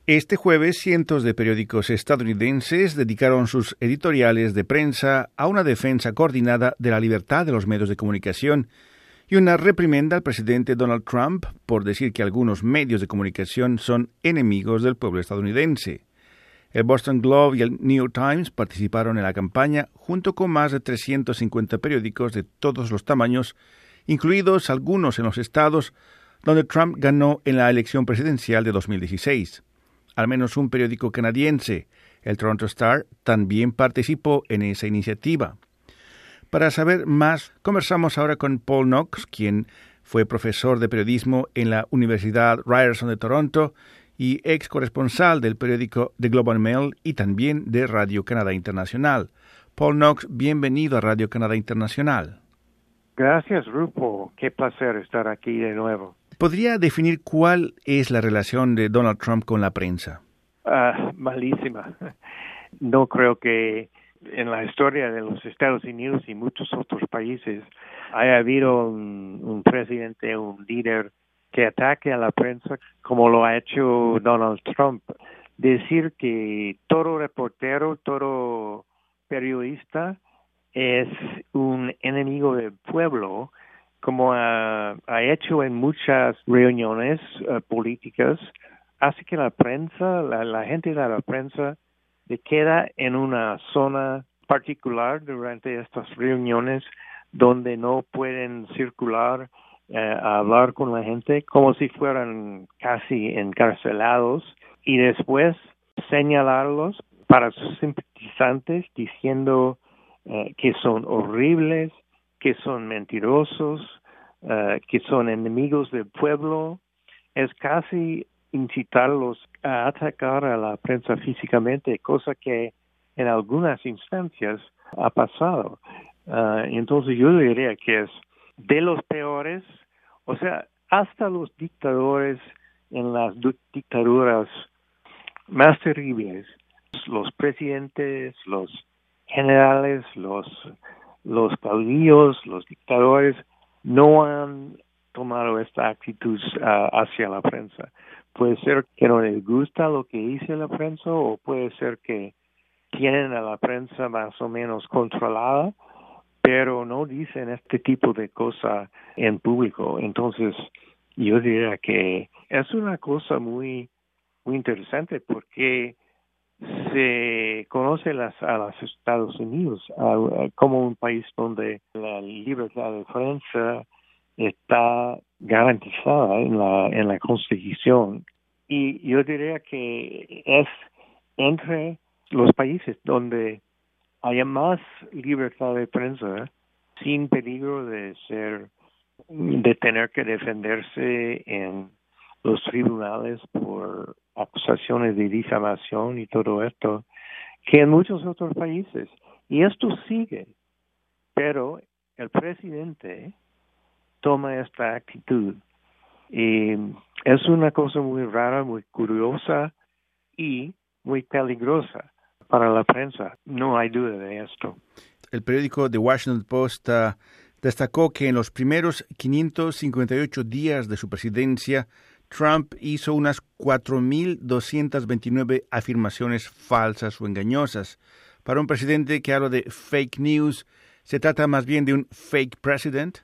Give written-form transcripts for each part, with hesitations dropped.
Este jueves, cientos de periódicos estadounidenses dedicaron sus editoriales de prensa a una defensa coordinada de la libertad de los medios de comunicación y una reprimenda al presidente Donald Trump por decir que algunos medios de comunicación son enemigos del pueblo estadounidense. El Boston Globe y el New York Times participaron en la campaña junto con más de 350 periódicos de todos los tamaños, incluidos algunos en los estados donde Trump ganó en la elección presidencial de 2016. Al menos un periódico canadiense, el Toronto Star, también participó en esa iniciativa. Para saber más, conversamos ahora con Paul Knox, quien fue profesor de periodismo en la Universidad Ryerson de Toronto y ex corresponsal del periódico The Globe and Mail y también de Radio Canadá Internacional. Paul Knox, bienvenido a Radio Canadá Internacional. Gracias, Rupo. Qué placer estar aquí de nuevo. ¿Podría definir cuál es la relación de Donald Trump con la prensa? Malísima. No creo que en la historia de los Estados Unidos y muchos otros países haya habido un presidente, un líder que ataque a la prensa como lo ha hecho Donald Trump. Decir que todo reportero, todo periodista es un enemigo del pueblo, como ha hecho en muchas reuniones políticas, hace que la prensa, la gente de la prensa, se queda en una zona particular durante estas reuniones donde no pueden circular a hablar con la gente como si fueran casi encarcelados y después señalarlos para sus simpatizantes diciendo que son horribles, que son mentirosos, que son enemigos del pueblo. Es casi incitarlos a atacar a la prensa físicamente, cosa que en algunas instancias ha pasado. Entonces yo diría que es de los peores, o sea, hasta los dictadores en las dictaduras más terribles, los presidentes, los generales, los caudillos, los dictadores, no han tomado esta actitud hacia la prensa. Puede ser que no les gusta lo que dice la prensa o puede ser que tienen a la prensa más o menos controlada, pero no dicen este tipo de cosas en público. Entonces, yo diría que es una cosa muy, muy interesante porque se conoce a los Estados Unidos como un país donde la libertad de prensa está garantizada en la Constitución, y yo diría que es entre los países donde haya más libertad de prensa sin peligro de tener que defenderse en los tribunales por acusaciones de difamación y todo esto, que en muchos otros países. Y esto sigue, pero el presidente toma esta actitud. Y es una cosa muy rara, muy curiosa y muy peligrosa para la prensa. No hay duda de esto. El periódico The Washington Post destacó que en los primeros 558 días de su presidencia, Trump hizo unas 4.229 afirmaciones falsas o engañosas. Para un presidente que habla de fake news, ¿se trata más bien de un fake president?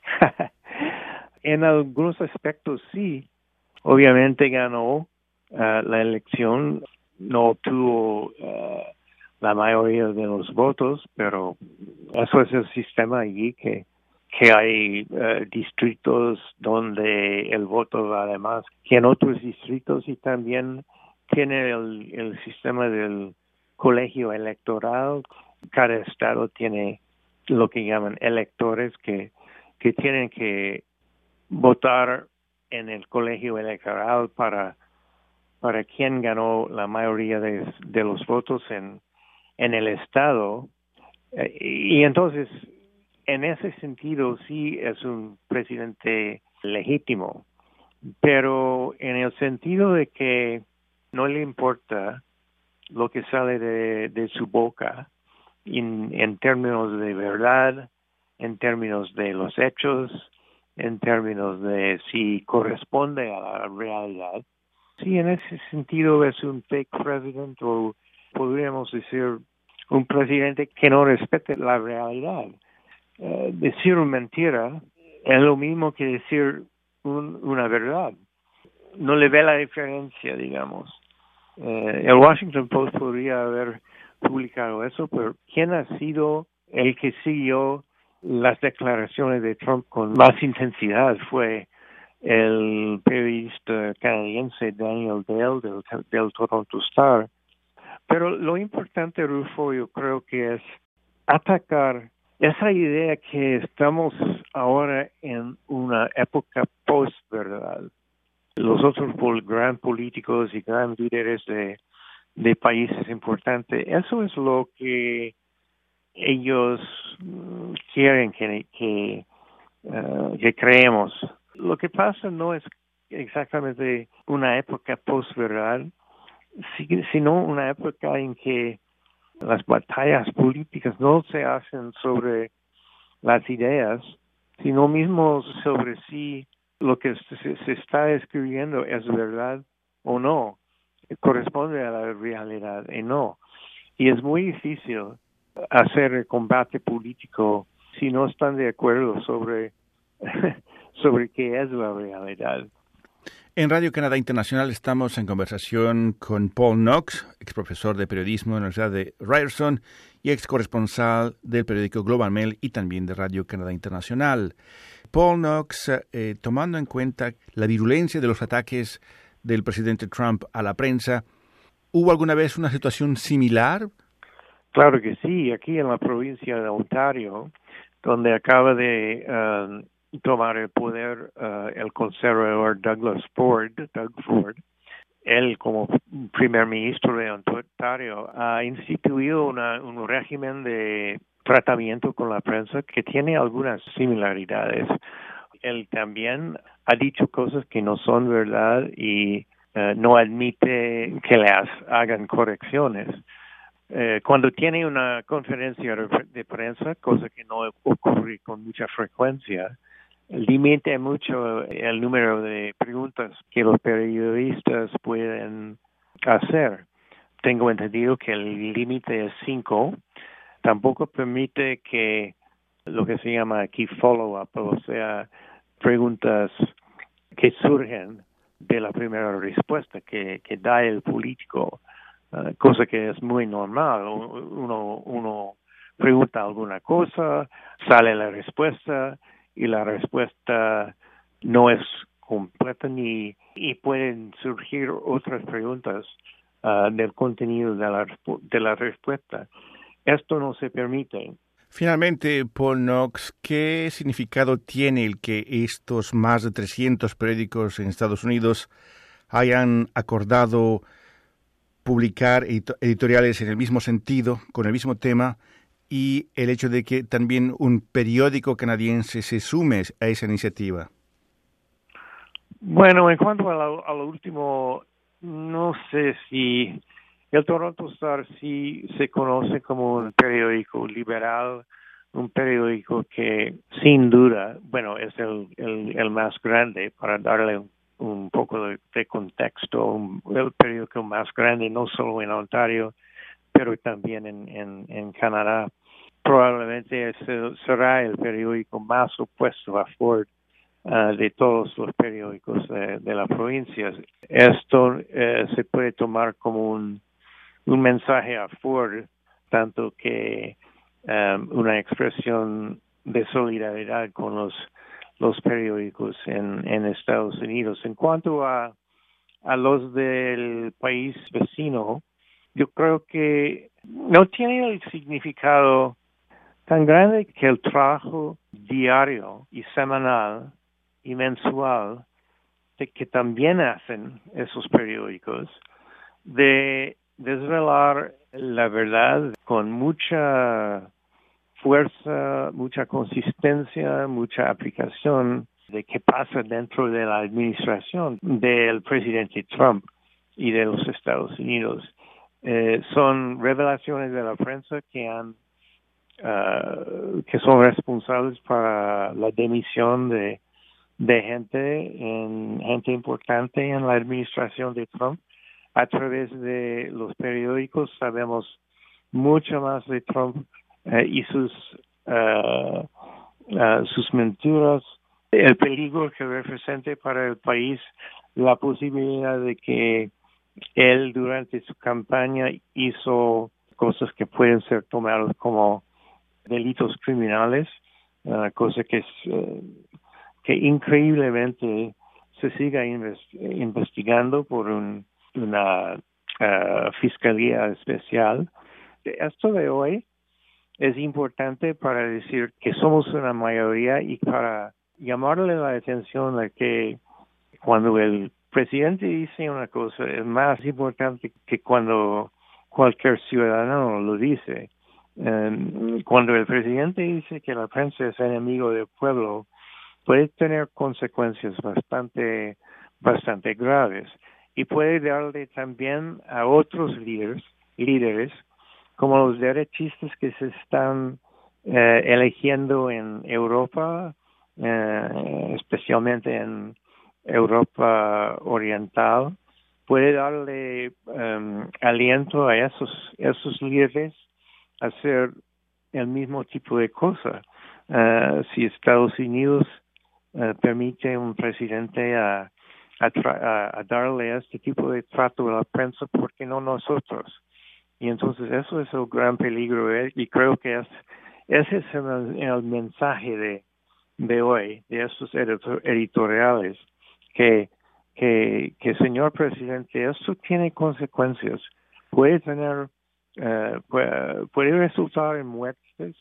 En algunos aspectos sí. Obviamente ganó la elección, no obtuvo la mayoría de los votos, pero eso es el sistema allí, que hay distritos donde el va además que en otros distritos, y también tiene el sistema del colegio electoral. Cada estado tiene lo que llaman electores que tienen que votar en el colegio electoral para quién ganó la mayoría de los votos en el estado. Y entonces, en ese sentido, sí es un presidente legítimo, pero en el sentido de que no le importa lo que sale de su boca en términos de verdad, en términos de los hechos, en términos de si corresponde a la realidad. Sí, en ese sentido es un fake president o podríamos decir un presidente que no respete la realidad. Decir una mentira es lo mismo que decir una verdad. No le ve la diferencia, digamos. El Washington Post podría haber publicado eso, pero ¿quién ha sido el que siguió las declaraciones de Trump con más intensidad? Fue el periodista canadiense Daniel Dale del Toronto Star. Pero lo importante, Rufo, yo creo que es atacar esa idea que estamos ahora en una época post-verdad. Los otros gran políticos y gran líderes de países importantes, eso es lo que ellos quieren que creemos. Lo que pasa no es exactamente una época post-verdad, sino una época en que las batallas políticas no se hacen sobre las ideas, sino mismo sobre si lo que se está escribiendo es verdad o no, corresponde a la realidad o no. Y es muy difícil hacer el combate político si no están de acuerdo sobre qué es la realidad. En Radio Canadá Internacional estamos en conversación con Paul Knox, ex profesor de periodismo en la Universidad de Ryerson y ex corresponsal del periódico Global Mail y también de Radio Canadá Internacional. Paul Knox, tomando en cuenta la virulencia de los ataques del presidente Trump a la prensa, ¿hubo alguna vez una situación similar? Claro que sí, aquí en la provincia de Ontario, donde acaba de tomar el poder el conservador Doug Ford, él como primer ministro de Ontario ha instituido un régimen de tratamiento con la prensa que tiene algunas similaridades. Él también ha dicho cosas que no son verdad y no admite que les hagan correcciones. Cuando tiene una conferencia de prensa, cosa que no ocurre con mucha frecuencia, limita mucho el número de preguntas que los periodistas pueden hacer. Tengo entendido que el límite es 5. Tampoco permite que lo que se llama aquí follow-up, o sea, preguntas que surgen de la primera respuesta que da el político, cosa que es muy normal. Uno pregunta alguna cosa, sale la respuesta, y la respuesta no es completa y pueden surgir otras preguntas del contenido de la respuesta. Esto no se permite. Finalmente, Paul Knox, ¿qué significado tiene el que estos más de 300 periódicos en Estados Unidos hayan acordado publicar editoriales en el mismo sentido, con el mismo tema, y el hecho de que también un periódico canadiense se sume a esa iniciativa? Bueno, en cuanto a lo último, no sé si el Toronto Star sí se conoce como un periódico liberal, un periódico que sin duda, bueno, es el más grande, para darle un poco de contexto, el periódico más grande no solo en Ontario, pero también en Canadá. Probablemente será el periódico más opuesto a Ford de todos los periódicos de la provincia. Esto se puede tomar como un mensaje a Ford, tanto que una expresión de solidaridad con los periódicos en Estados Unidos. En cuanto a los del país vecino, yo creo que no tiene el significado tan grande que el trabajo diario y semanal y mensual que también hacen esos periódicos de desvelar la verdad con mucha fuerza, mucha consistencia, mucha aplicación de qué pasa dentro de la administración del presidente Trump y de los Estados Unidos. Son revelaciones de la prensa que son responsables para la dimisión de de gente importante en la administración de Trump. A través de los periódicos sabemos mucho más de Trump y sus mentiras, el peligro que representa para el país, la posibilidad de que él durante su campaña hizo cosas que pueden ser tomadas como delitos criminales, cosa que increíblemente se siga investigando por una fiscalía especial. Esto de hoy es importante para decir que somos una mayoría y para llamarle la atención a que cuando el presidente dice una cosa es más importante que cuando cualquier ciudadano lo dice. Cuando el presidente dice que la prensa es enemigo del pueblo, puede tener consecuencias bastante graves y puede darle también a otros líderes como los derechistas que se están eligiendo en Europa, especialmente en Europa Oriental, puede darle aliento a esos líderes a hacer el mismo tipo de cosa. Si Estados Unidos permite a un presidente a darle este tipo de trato a la prensa, ¿por qué no nosotros? Y entonces eso es el gran peligro, y creo que ese es el mensaje de hoy, de estos editoriales, que señor presidente, esto tiene consecuencias, puede resultar en muertes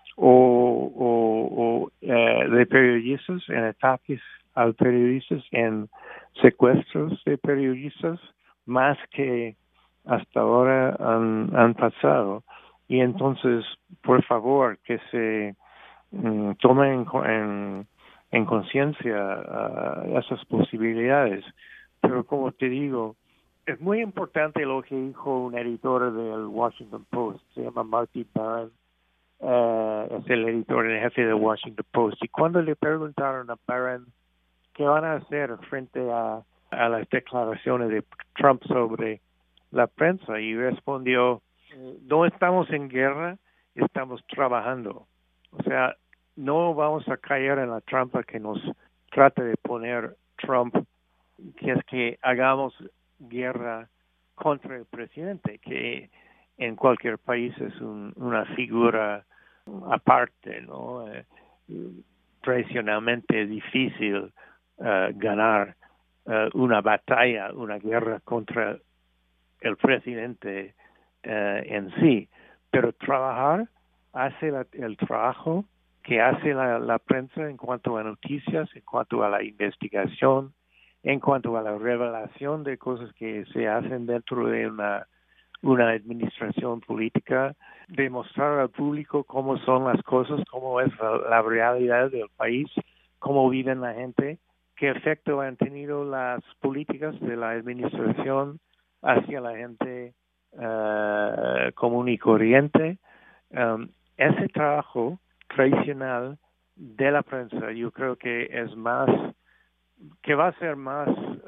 o de periodistas, en ataques a periodistas, en secuestros de periodistas, más que hasta ahora han pasado. Y entonces, por favor, que se tomen en conciencia esas posibilidades. Pero como te digo, es muy importante lo que dijo un editor del Washington Post, se llama Marty Baron, es el editor en jefe del Washington Post. Y cuando le preguntaron a Baron qué van a hacer frente a las declaraciones de Trump sobre la prensa, y respondió, no estamos en guerra, estamos trabajando. O sea, no vamos a caer en la trampa que nos trata de poner Trump, que es que hagamos guerra contra el presidente, que en cualquier país es una figura aparte, ¿no? Tradicionalmente difícil ganar una batalla, una guerra contra el presidente en sí, pero trabajar hace el trabajo que hace la prensa en cuanto a noticias, en cuanto a la investigación, en cuanto a la revelación de cosas que se hacen dentro de una administración política, demostrar al público cómo son las cosas, cómo es la realidad del país, cómo vive la gente, qué efecto han tenido las políticas de la administración hacia la gente común y corriente. Ese trabajo tradicional de la prensa, yo creo que va a ser más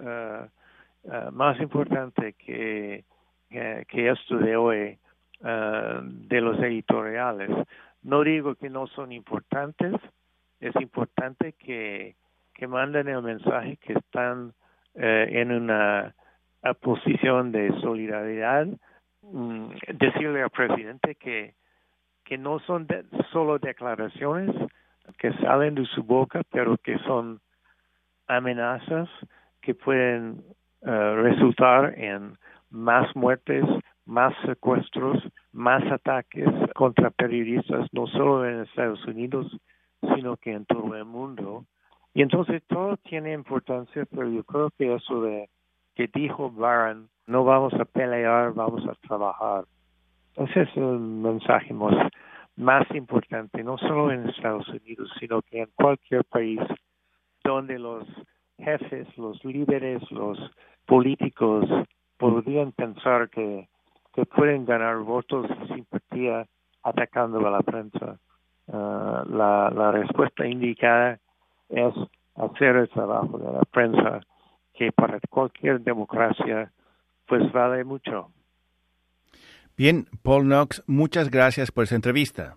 importante que esto de hoy, de los editoriales. No digo que no son importantes, es importante que manden el mensaje que están en una posición de solidaridad, decirle al presidente que no son solo declaraciones que salen de su boca, pero que son amenazas que pueden resultar en más muertes, más secuestros, más ataques contra periodistas, no solo en Estados Unidos, sino que en todo el mundo. Y entonces todo tiene importancia, pero yo creo que eso de que dijo Barron, no vamos a pelear, vamos a trabajar. Ese es el mensaje más importante, no solo en Estados Unidos, sino que en cualquier país donde los jefes, los líderes, los políticos podrían pensar que pueden ganar votos de simpatía atacando a la prensa. La respuesta indicada es hacer el trabajo de la prensa, que para cualquier democracia pues vale mucho. Bien, Paul Knox, muchas gracias por esa entrevista.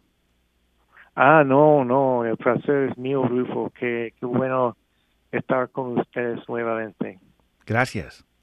No, el placer es mío, Rufo. Qué bueno estar con ustedes nuevamente. Gracias.